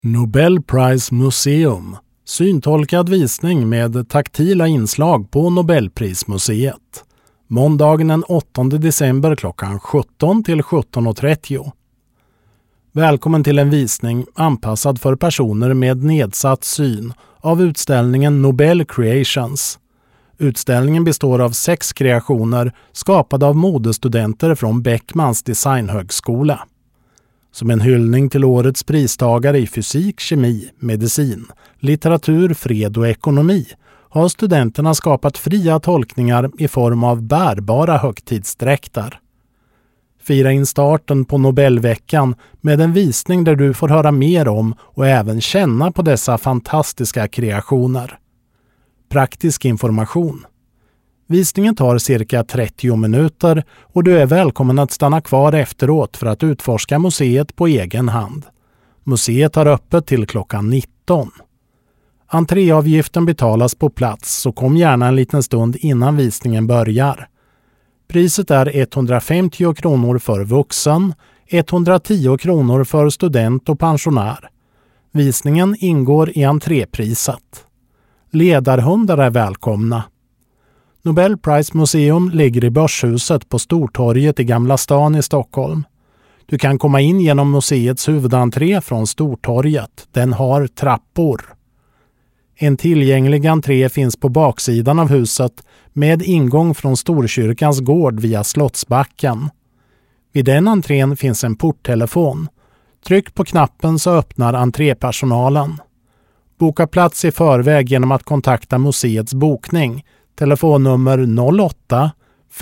Nobel Prize Museum. Syntolkad visning med taktila inslag på Nobelprismuseet. Måndagen den 8 december klockan 17 till 17.30. Välkommen till en visning anpassad för personer med nedsatt syn av utställningen Nobel Creations. Utställningen består av 6 kreationer skapade av modestudenter från Beckmans designhögskola. Som en hyllning till årets pristagare i fysik, kemi, medicin, litteratur, fred och ekonomi har studenterna skapat fria tolkningar i form av bärbara högtidsdräkter. Fira in starten på Nobelveckan med en visning där du får höra mer om och även känna på dessa fantastiska kreationer. Praktisk information. Visningen tar cirka 30 minuter och du är välkommen att stanna kvar efteråt för att utforska museet på egen hand. Museet har öppet till klockan 19. Entréavgiften betalas på plats, så kom gärna en liten stund innan visningen börjar. Priset är 150 kronor för vuxen, 110 kronor för student och pensionär. Visningen ingår i entrépriset. Ledarhundar är välkomna. Nobel Prize Museum ligger i Börshuset på Stortorget i Gamla stan i Stockholm. Du kan komma in genom museets huvudentré från Stortorget. Den har trappor. En tillgänglig entré finns på baksidan av huset med ingång från Storkyrkans gård via Slottsbacken. Vid den entrén finns en porttelefon. Tryck på knappen så öppnar entrépersonalen. Boka plats i förväg genom att kontakta museets bokning. Telefonnummer 08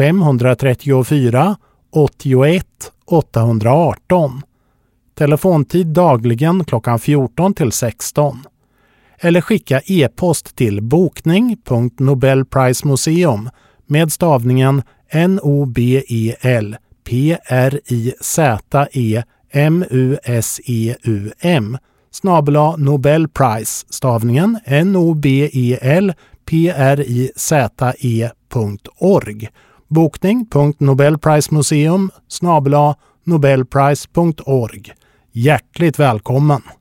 534 81 818. Telefontid dagligen klockan 14 till 16. Eller skicka e-post till bokning.nobelprizemuseum med stavningen NOBELPRIZEMUSEUM /Nobelprize stavningen NOBELPRIZE.org. Bokning.nobelprizemuseum /Nobelprize.org. Hjärtligt välkommen!